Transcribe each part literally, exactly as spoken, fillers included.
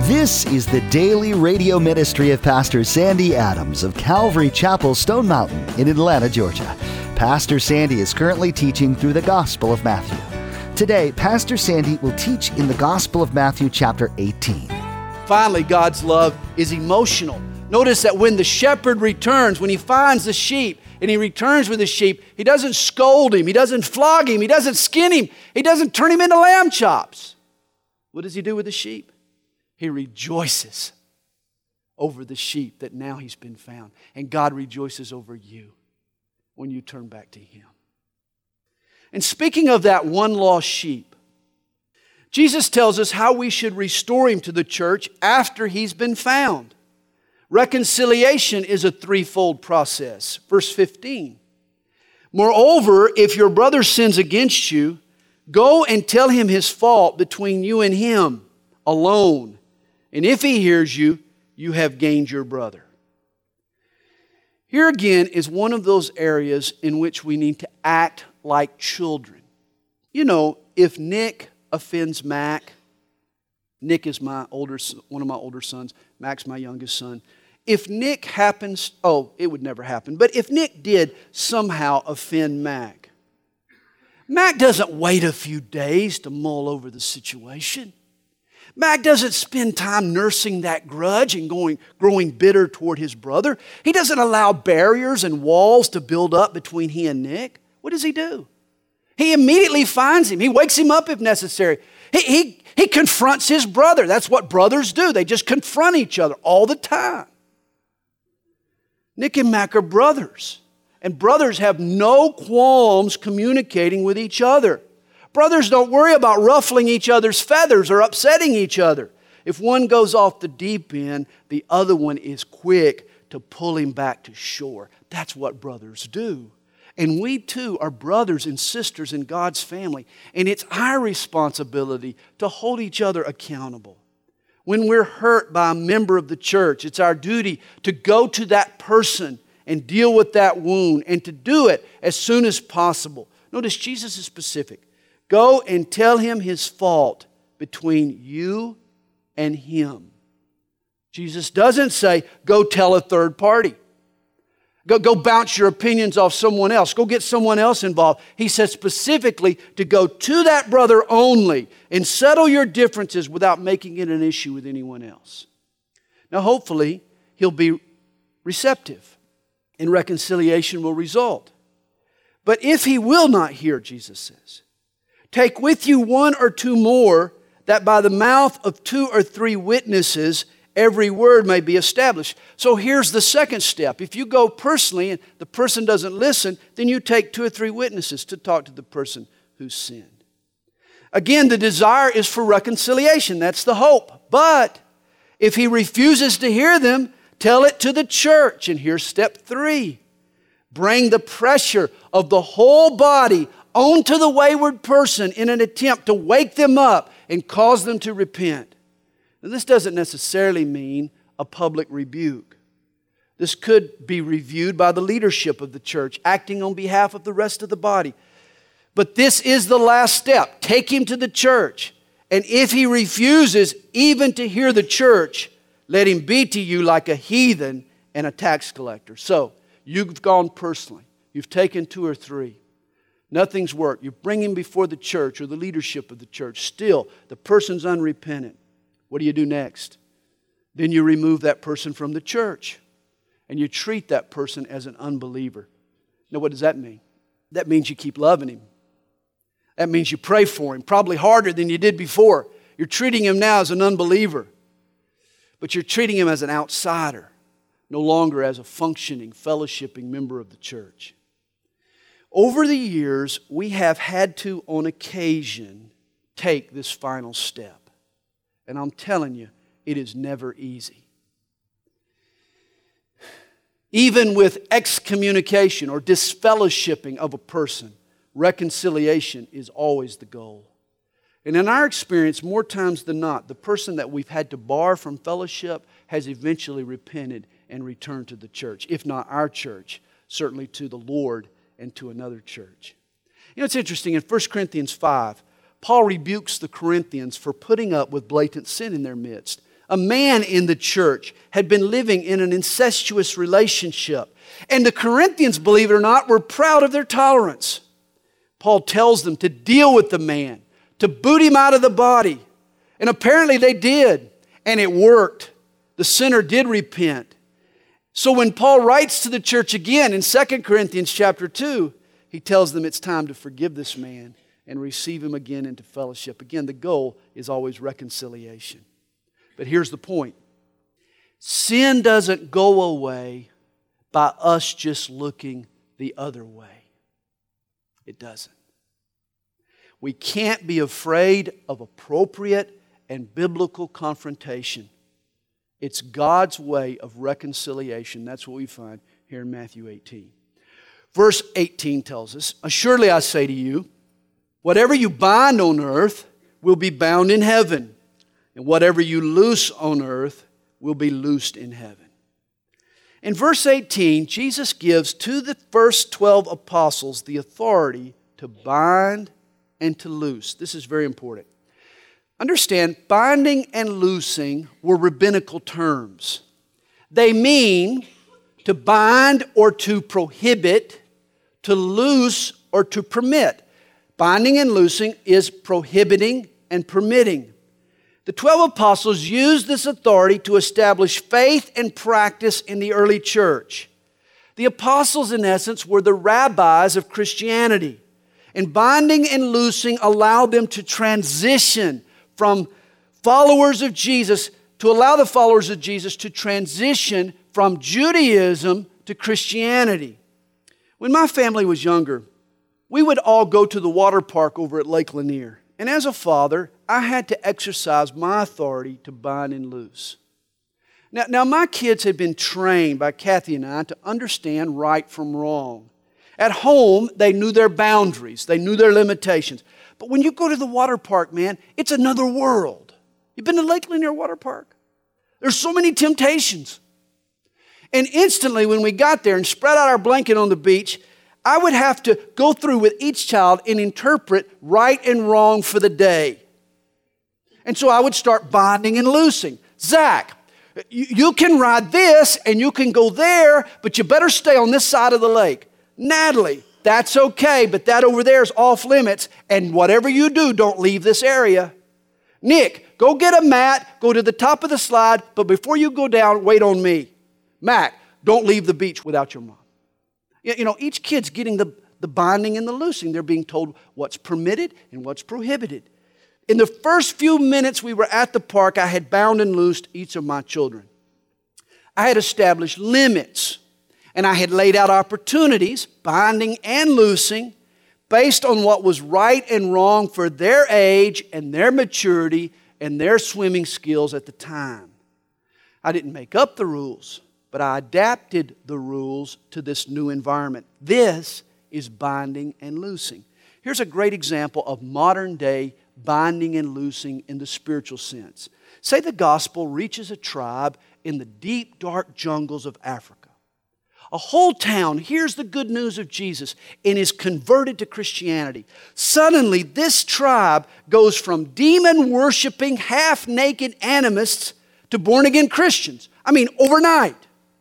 This is the daily radio ministry of Pastor Sandy Adams of Calvary Chapel, Stone Mountain in Atlanta, Georgia. Pastor Sandy is currently teaching through the Gospel of Matthew. Today, Pastor Sandy will teach in the Gospel of Matthew chapter eighteen. Finally, God's love is emotional. Notice that when the shepherd returns, when he finds the sheep and he returns with the sheep, he doesn't scold him, he doesn't flog him, he doesn't skin him, he doesn't turn him into lamb chops. What does he do with the sheep? He rejoices over the sheep that now he's been found. And God rejoices over you when you turn back to Him. And speaking of that one lost sheep, Jesus tells us how we should restore him to the church after he's been found. Reconciliation is a threefold process. Verse fifteen. Moreover, if your brother sins against you, go and tell him his fault between you and him alone. And if he hears you, you have gained your brother. Here again is one of those areas in which we need to act like children. You know, if Nick offends Mac, Nick is my older, one of my older sons, Mac's my youngest son. If Nick happens, oh, it would never happen, but if Nick did somehow offend Mac, Mac doesn't wait a few days to mull over the situation. Mac doesn't spend time nursing that grudge and going, growing bitter toward his brother. He doesn't allow barriers and walls to build up between he and Nick. What does he do? He immediately finds him. He wakes him up if necessary. He, he, he confronts his brother. That's what brothers do. They just confront each other all the time. Nick and Mac are brothers. And brothers have no qualms communicating with each other. Brothers don't worry about ruffling each other's feathers or upsetting each other. If one goes off the deep end, the other one is quick to pull him back to shore. That's what brothers do. And we too are brothers and sisters in God's family. And it's our responsibility to hold each other accountable. When we're hurt by a member of the church, it's our duty to go to that person and deal with that wound and to do it as soon as possible. Notice Jesus is specific. Go and tell him his fault between you and him. Jesus doesn't say, go tell a third party. Go, go bounce your opinions off someone else. Go get someone else involved. He says specifically to go to that brother only and settle your differences without making it an issue with anyone else. Now, hopefully, he'll be receptive and reconciliation will result. But if he will not hear, Jesus says, take with you one or two more, that by the mouth of two or three witnesses every word may be established. So here's the second step. If you go personally and the person doesn't listen, then you take two or three witnesses to talk to the person who sinned. Again, the desire is for reconciliation. That's the hope. But if he refuses to hear them, tell it to the church. And here's step three. Bring the pressure of the whole body onto the wayward person in an attempt to wake them up and cause them to repent. Now, this doesn't necessarily mean a public rebuke. This could be reviewed by the leadership of the church, acting on behalf of the rest of the body. But this is the last step. Take him to the church. And if he refuses even to hear the church, let him be to you like a heathen and a tax collector. So, you've gone personally. You've taken two or three. Nothing's worked. You bring him before the church or the leadership of the church. Still, the person's unrepentant. What do you do next? Then you remove that person from the church. And you treat that person as an unbeliever. Now, what does that mean? That means you keep loving him. That means you pray for him, probably harder than you did before. You're treating him now as an unbeliever. But you're treating him as an outsider, no longer as a functioning, fellowshipping member of the church. Over the years, we have had to, on occasion, take this final step. And I'm telling you, it is never easy. Even with excommunication or disfellowshipping of a person, reconciliation is always the goal. And in our experience, more times than not, the person that we've had to bar from fellowship has eventually repented and returned to the church. If not our church, certainly to the Lord and to another church. You know, it's interesting. In First Corinthians five, Paul rebukes the Corinthians for putting up with blatant sin in their midst. a man in the church, had been living in an incestuous relationship. And the Corinthians, believe it or not, were proud of their tolerance. Paul tells them to deal with the man, to boot him out of the body. And apparently they did, and it worked. The sinner did repent. So when Paul writes to the church again in Second Corinthians chapter two, he tells them it's time to forgive this man and receive him again into fellowship. Again, the goal is always reconciliation. But here's the point. Sin doesn't go away by us just looking the other way. It doesn't. We can't be afraid of appropriate and biblical confrontation. It's God's way of reconciliation. That's what we find here in Matthew eighteen. Verse eighteen tells us, "Assuredly I say to you, whatever you bind on earth will be bound in heaven, and whatever you loose on earth will be loosed in heaven." In verse eighteen, Jesus gives to the first twelve apostles the authority to bind and to loose. This is very important. Understand, binding and loosing were rabbinical terms. They mean to bind or to prohibit, to loose or to permit. Binding and loosing is prohibiting and permitting. The twelve apostles used this authority to establish faith and practice in the early church. The apostles, in essence, were the rabbis of Christianity. And binding and loosing allowed them to transition from followers of Jesus, to allow the followers of Jesus to transition from Judaism to Christianity. When my family was younger, we would all go to the water park over at Lake Lanier. And as a father, I had to exercise my authority to bind and loose. Now, now my kids had been trained by Kathy and I to understand right from wrong. At home, they knew their boundaries. They knew their limitations. But when you go to the water park, man, it's another world. You've been to Lake Lanier Water Park? There's so many temptations. And instantly, when we got there and spread out our blanket on the beach, I would have to go through with each child and interpret right and wrong for the day. And so I would start binding and loosing. Zach, you, you can ride this and you can go there, but you better stay on this side of the lake. Natalie, that's okay, but that over there is off limits, and whatever you do, don't leave this area. Nick, go get a mat, go to the top of the slide, but before you go down, wait on me. Mac, don't leave the beach without your mom. You know, each kid's getting the, the binding and the loosing. They're being told what's permitted and what's prohibited. In the first few minutes we were at the park, I had bound and loosed each of my children. I had established limits. And I had laid out opportunities, binding and loosing, based on what was right and wrong for their age and their maturity and their swimming skills at the time. I didn't make up the rules, but I adapted the rules to this new environment. This is binding and loosing. Here's a great example of modern day binding and loosing in the spiritual sense. Say the gospel reaches a tribe in the deep, dark jungles of Africa. A whole town hears the good news of Jesus and is converted to Christianity. Suddenly, this tribe goes from demon-worshiping, half-naked animists to born-again Christians. I mean, overnight.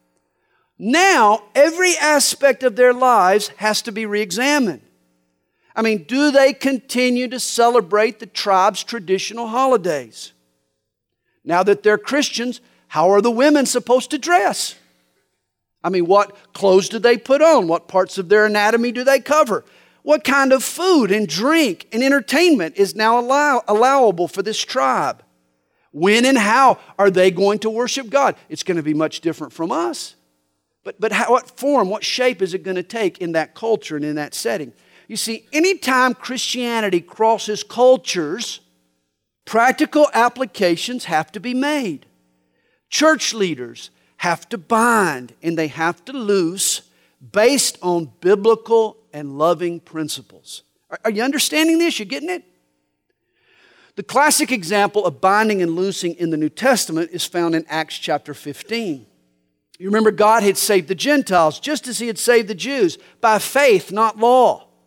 Now, every aspect of their lives has to be re-examined. I mean, do they continue to celebrate the tribe's traditional holidays? Now that they're Christians, how are the women supposed to dress? I mean, what clothes do they put on? What parts of their anatomy do they cover? What kind of food and drink and entertainment is now allow, allowable for this tribe? When and how are they going to worship God? It's going to be much different from us. But, but how, what form, what shape is it going to take in that culture and in that setting? You see, anytime Christianity crosses cultures, practical applications have to be made. Church leaders have to bind and they have to loose based on biblical and loving principles. Are, are you understanding this? You getting it? The classic example of binding and loosing in the New Testament is found in Acts chapter fifteen. You remember God had saved the Gentiles just as He had saved the Jews by faith, not law.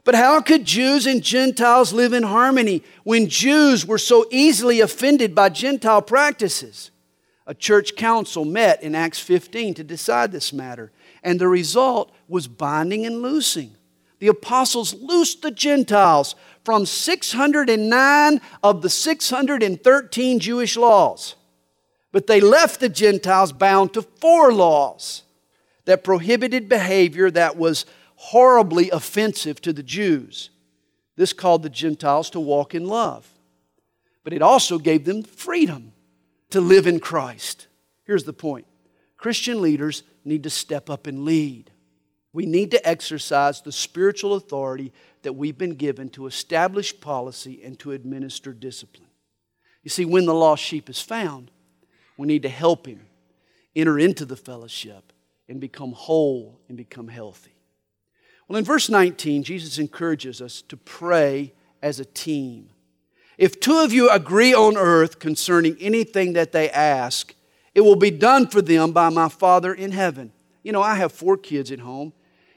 But how could Jews and Gentiles live in harmony when Jews were so easily offended by Gentile practices? A church council met in Acts fifteen to decide this matter, and the result was binding and loosing. The apostles loosed the Gentiles from six hundred nine of the six hundred thirteen Jewish laws. But they left the Gentiles bound to four laws that prohibited behavior that was horribly offensive to the Jews. This called the Gentiles to walk in love. But it also gave them freedom to live in Christ. Here's the point. Christian leaders need to step up and lead. We need to exercise the spiritual authority that we've been given to establish policy and to administer discipline. You see, when the lost sheep is found, we need to help him enter into the fellowship and become whole and become healthy. Well, in verse nineteen, Jesus encourages us to pray as a team. If two of you agree on earth concerning anything that they ask, it will be done for them by my Father in heaven. You know, I have four kids at home.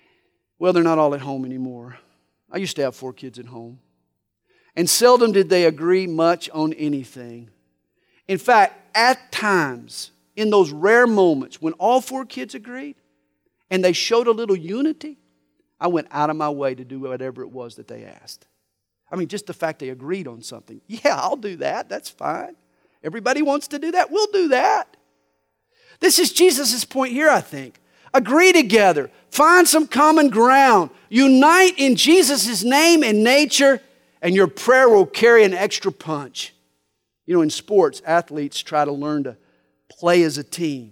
Well, they're not all at home anymore. I used to have four kids at home. And seldom did they agree much on anything. In fact, at times, in those rare moments when all four kids agreed and they showed a little unity, I went out of my way to do whatever it was that they asked. I mean, just the fact they agreed on something. Yeah, I'll do that. That's fine. Everybody wants to do that. We'll do that. This is Jesus' point here, I think. Agree together. Find some common ground. Unite in Jesus' name and nature, and your prayer will carry an extra punch. You know, in sports, athletes try to learn to play as a team.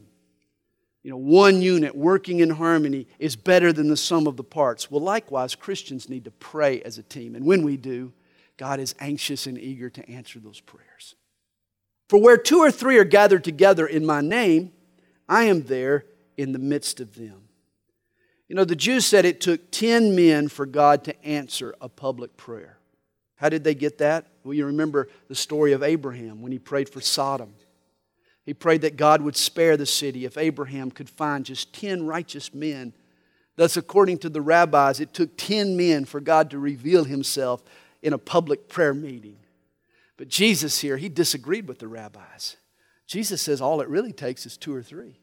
You know, one unit working in harmony is better than the sum of the parts. Well, likewise, Christians need to pray as a team. And when we do, God is anxious and eager to answer those prayers. For where two or three are gathered together in my name, I am there in the midst of them. You know, the Jews said it took ten men for God to answer a public prayer. How did they get that? Well, you remember the story of Abraham when he prayed for Sodom. He prayed that God would spare the city if Abraham could find just ten righteous men. Thus, according to the rabbis, it took ten men for God to reveal himself in a public prayer meeting. But Jesus here, he disagreed with the rabbis. Jesus says all it really takes is two or three.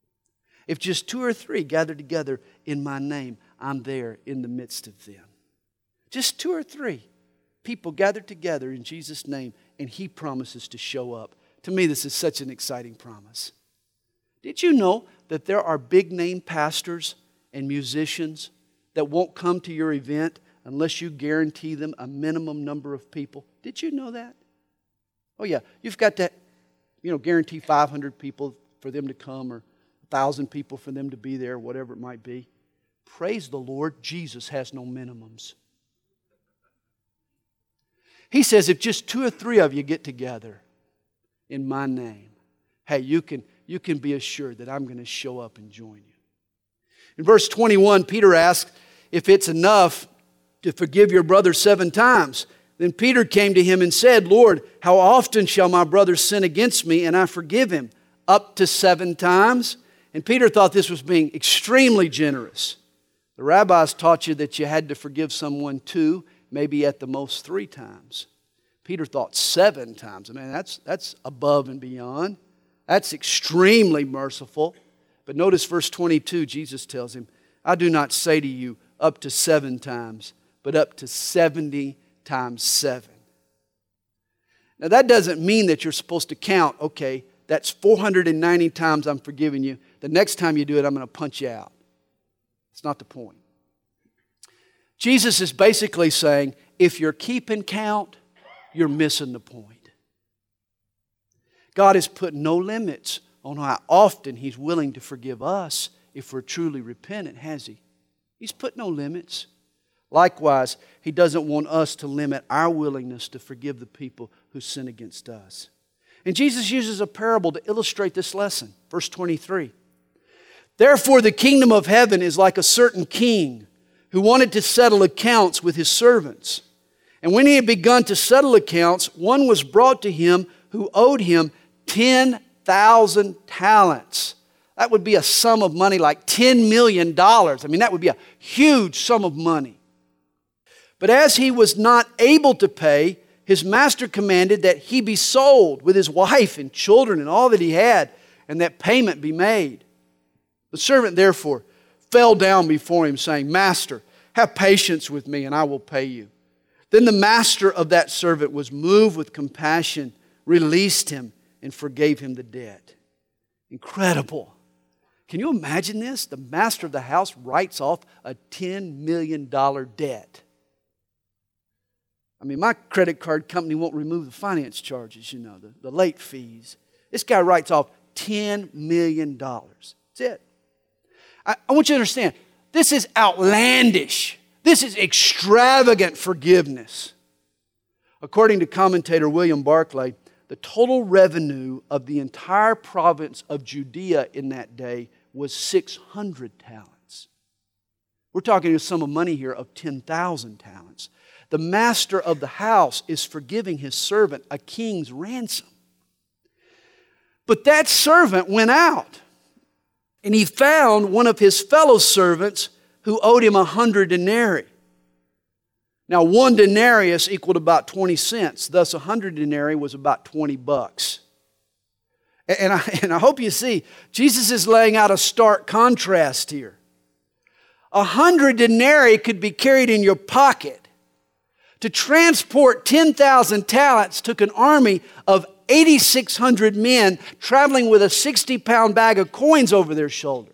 If just two or three gather together in my name, I'm there in the midst of them. Just two or three people gathered together in Jesus' name, and he promises to show up. To me, this is such an exciting promise. Did you know that there are big-name pastors and musicians that won't come to your event unless you guarantee them a minimum number of people? Did you know that? Oh yeah, you've got to, you know, guarantee five hundred people for them to come or one thousand people for them to be there, whatever it might be. Praise the Lord, Jesus has no minimums. He says if just two or three of you get together in my name, hey, you can, you can be assured that I'm going to show up and join you. In verse twenty-one, Peter asks if it's enough to forgive your brother seven times. Then Peter came to him and said, Lord, how often shall my brother sin against me and I forgive him? Up to seven times? And Peter thought this was being extremely generous. The rabbis taught you that you had to forgive someone two, maybe at the most three times. Peter thought seven times. I mean, that's, that's above and beyond. That's extremely merciful. But notice verse twenty-two, Jesus tells him, I do not say to you up to seven times, but up to seventy times seven. Now that doesn't mean that you're supposed to count, okay, that's four hundred ninety times I'm forgiving you. The next time you do it, I'm going to punch you out. It's not the point. Jesus is basically saying, if you're keeping count, you're missing the point. God has put no limits on how often He's willing to forgive us if we're truly repentant, has He? He's put no limits. Likewise, He doesn't want us to limit our willingness to forgive the people who sin against us. And Jesus uses a parable to illustrate this lesson. Verse twenty-three. Therefore, the kingdom of heaven is like a certain king who wanted to settle accounts with his servants. And when he had begun to settle accounts, one was brought to him who owed him ten thousand talents. That would be a sum of money like ten million dollars. I mean, that would be a huge sum of money. But as he was not able to pay, his master commanded that he be sold with his wife and children and all that he had, and that payment be made. The servant therefore fell down before him, saying, Master, have patience with me, and I will pay you. Then the master of that servant was moved with compassion, released him, and forgave him the debt. Incredible. Can you imagine this? The master of the house writes off a ten million dollars debt. I mean, my credit card company won't remove the finance charges, you know, the, the late fees. This guy writes off ten million dollars. That's it. I, I want you to understand, this is outlandish. This is extravagant forgiveness. According to commentator William Barclay, the total revenue of the entire province of Judea in that day was six hundred talents. We're talking a sum of money here of ten thousand talents. The master of the house is forgiving his servant a king's ransom. But that servant went out, and he found one of his fellow servants who owed him a hundred denarii. Now, one denarius equaled about twenty cents. Thus, a hundred denarii was about twenty bucks. And I, and I hope you see, Jesus is laying out a stark contrast here. A hundred denarii could be carried in your pocket. To transport ten thousand talents took an army of eight thousand six hundred men traveling with a sixty pound bag of coins over their shoulder.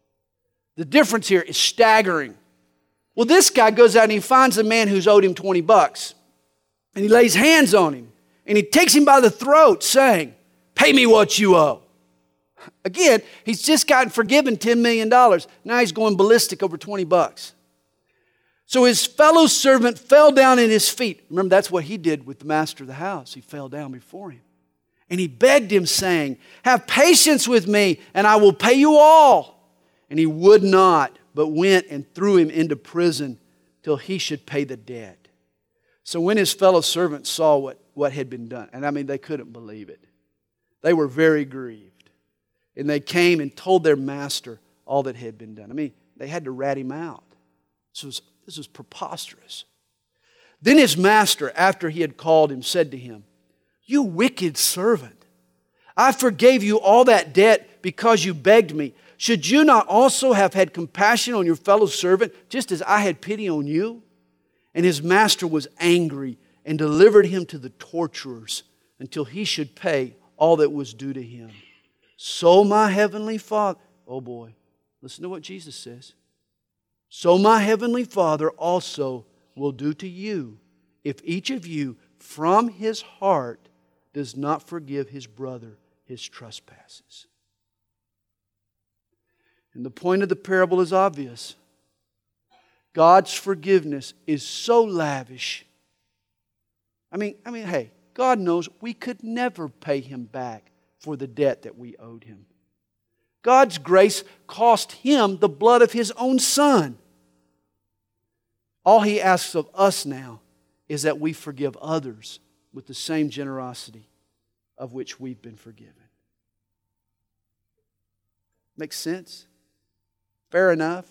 The difference here is staggering. Well, this guy goes out and he finds a man who's owed him twenty bucks. And he lays hands on him. And he takes him by the throat saying, pay me what you owe. Again, he's just gotten forgiven ten million dollars. Now he's going ballistic over twenty bucks. So his fellow servant fell down at his feet. Remember, that's what he did with the master of the house. He fell down before him. And he begged him, saying, have patience with me, and I will pay you all. And he would not, but went and threw him into prison till he should pay the debt. So when his fellow servants saw what, what had been done, and I mean, they couldn't believe it. They were very grieved. And they came and told their master all that had been done. I mean, they had to rat him out. This was, this was preposterous. Then his master, after he had called him, said to him, you wicked servant, I forgave you all that debt because you begged me. Should you not also have had compassion on your fellow servant, just as I had pity on you? And his master was angry and delivered him to the torturers until he should pay all that was due to him. So my heavenly Father, oh boy, listen to what Jesus says. So my heavenly Father also will do to you if each of you from his heart does not forgive his brother his trespasses. And the point of the parable is obvious. God's forgiveness is so lavish. I mean, I mean, hey, God knows we could never pay him back for the debt that we owed him. God's grace cost him the blood of his own Son. All he asks of us now is that we forgive others with the same generosity of which we've been forgiven. Makes sense? Fair enough?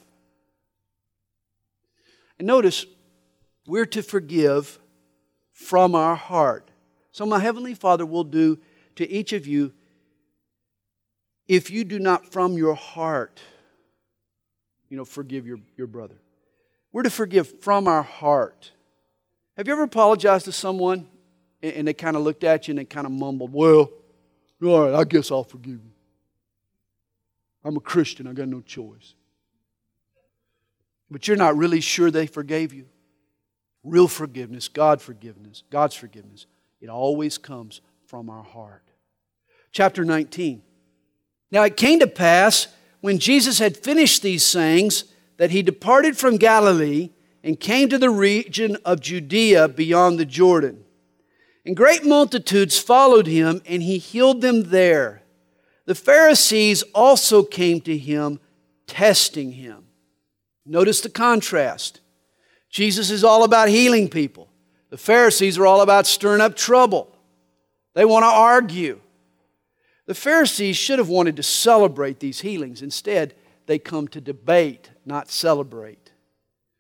And notice, we're to forgive from our heart. So my Heavenly Father will do to each of you if you do not from your heart, you know, forgive your, your brother. We're to forgive from our heart. Have you ever apologized to someone and, and they kind of looked at you and they kind of mumbled, well, all right, I guess I'll forgive you. I'm a Christian, I got no choice. But you're not really sure they forgave you. Real forgiveness, God forgiveness, God's forgiveness, it always comes from our heart. Chapter nineteen. Now it came to pass, when Jesus had finished these sayings, that he departed from Galilee and came to the region of Judea beyond the Jordan. And great multitudes followed him, and he healed them there. The Pharisees also came to him, testing him. Notice the contrast. Jesus is all about healing people. The Pharisees are all about stirring up trouble. They want to argue. The Pharisees should have wanted to celebrate these healings. Instead, they come to debate, not celebrate.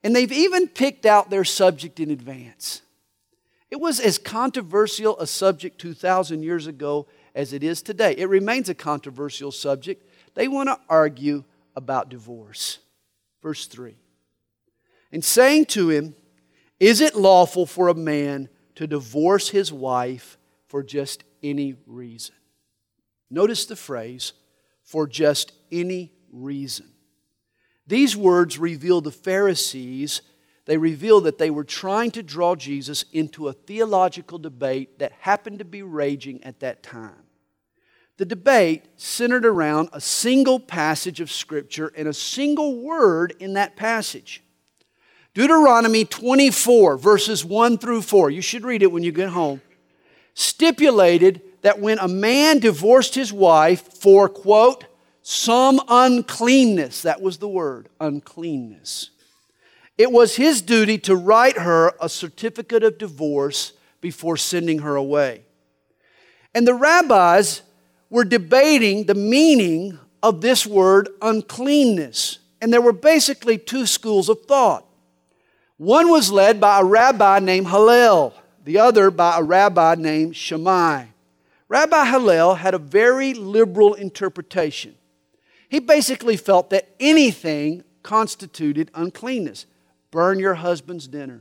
And they've even picked out their subject in advance. It was as controversial a subject two thousand years ago as it is today. It remains a controversial subject. They want to argue about divorce. Verse three. And saying to him, is it lawful for a man to divorce his wife for just any reason? Notice the phrase, for just any reason. These words reveal the Pharisees, they reveal that they were trying to draw Jesus into a theological debate that happened to be raging at that time. The debate centered around a single passage of Scripture and a single word in that passage. Deuteronomy twenty-four, verses one through four, you should read it when you get home, stipulated that when a man divorced his wife for, quote, some uncleanness, that was the word, uncleanness, it was his duty to write her a certificate of divorce before sending her away. And the rabbis were debating the meaning of this word uncleanness. And there were basically two schools of thought. One was led by a rabbi named Hillel, the other by a rabbi named Shammai. Rabbi Hillel had a very liberal interpretation. He basically felt that anything constituted uncleanness. Burn your husband's dinner.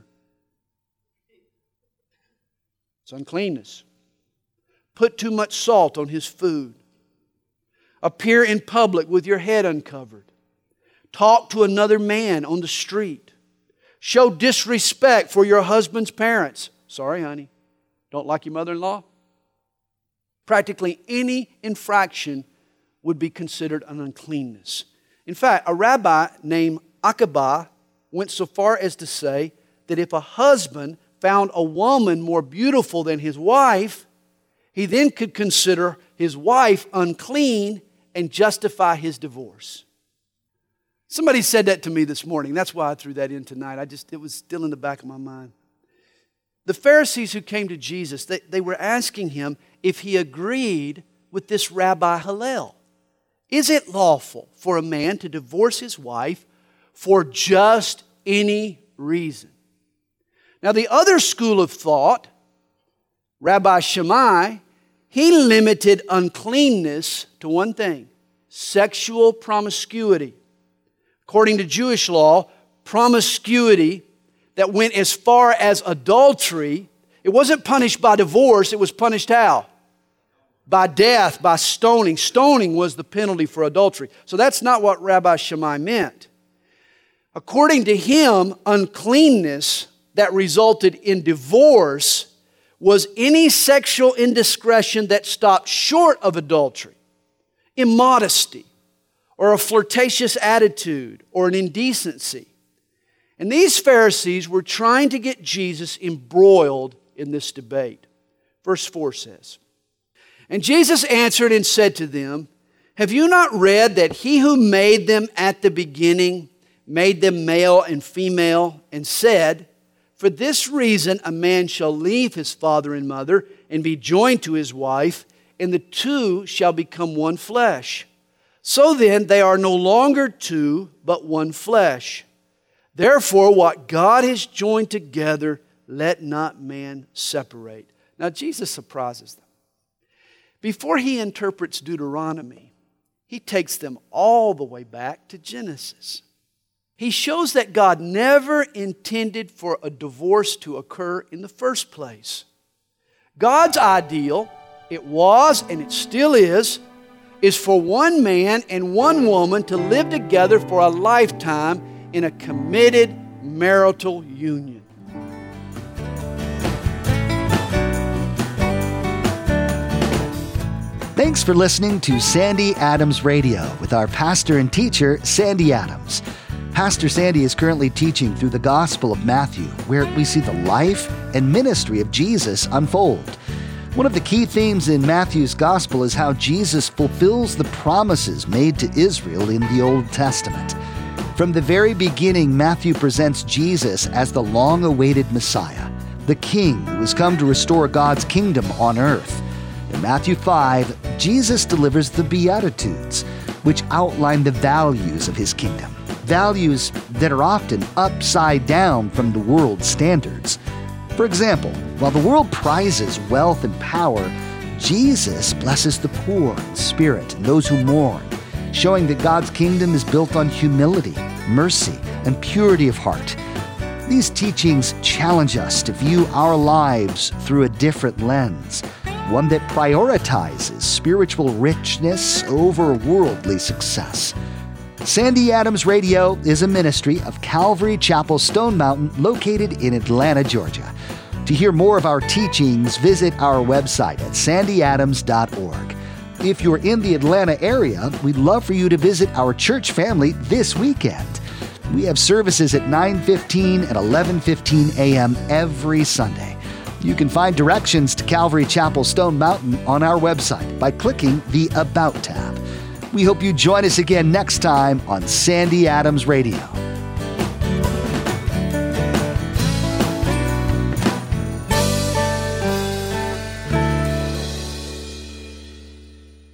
It's uncleanness. Put too much salt on his food. Appear in public with your head uncovered. Talk to another man on the street. Show disrespect for your husband's parents. Sorry, honey. Don't like your mother-in-law? Practically any infraction would be considered an uncleanness. In fact, a rabbi named Akiba went so far as to say that if a husband found a woman more beautiful than his wife, he then could consider his wife unclean and justify his divorce. Somebody said that to me this morning. That's why I threw that in tonight. I just, it was still in the back of my mind. The Pharisees who came to Jesus, they, they were asking him if he agreed with this Rabbi Hillel. Is it lawful for a man to divorce his wife for just any reason? Now, the other school of thought, Rabbi Shammai, he limited uncleanness to one thing: sexual promiscuity. According to Jewish law, promiscuity that went as far as adultery, it wasn't punished by divorce, it was punished how? By death, by stoning. Stoning was the penalty for adultery. So that's not what Rabbi Shammai meant. According to him, uncleanness that resulted in divorce was any sexual indiscretion that stopped short of adultery, immodesty, or a flirtatious attitude, or an indecency. And these Pharisees were trying to get Jesus embroiled in this debate. Verse four says, and Jesus answered and said to them, have you not read that he who made them at the beginning made them male and female, and said, for this reason a man shall leave his father and mother and be joined to his wife, and the two shall become one flesh. So then they are no longer two, but one flesh. Therefore, what God has joined together, let not man separate. Now, Jesus surprises them. Before he interprets Deuteronomy, he takes them all the way back to Genesis. He shows that God never intended for a divorce to occur in the first place. God's ideal, it was and it still is, is for one man and one woman to live together for a lifetime in a committed marital union. Thanks for listening to Sandy Adams Radio with our pastor and teacher, Sandy Adams. Pastor Sandy is currently teaching through the Gospel of Matthew, where we see the life and ministry of Jesus unfold. One of the key themes in Matthew's Gospel is how Jesus fulfills the promises made to Israel in the Old Testament. From the very beginning, Matthew presents Jesus as the long-awaited Messiah, the King who has come to restore God's kingdom on earth. In Matthew five, Jesus delivers the Beatitudes, which outline the values of his kingdom. values that are often upside down from the world's standards. For example, while the world prizes wealth and power, Jesus blesses the poor in spirit and those who mourn, showing that God's kingdom is built on humility, mercy, and purity of heart. These teachings challenge us to view our lives through a different lens, one that prioritizes spiritual richness over worldly success. Sandy Adams Radio is a ministry of Calvary Chapel Stone Mountain located in Atlanta, Georgia. To hear more of our teachings, visit our website at sandy adams dot org. If you're in the Atlanta area, we'd love for you to visit our church family this weekend. We have services at nine fifteen and eleven fifteen a.m. every Sunday. You can find directions to Calvary Chapel Stone Mountain on our website by clicking the About tab. We hope you join us again next time on Sandy Adams Radio.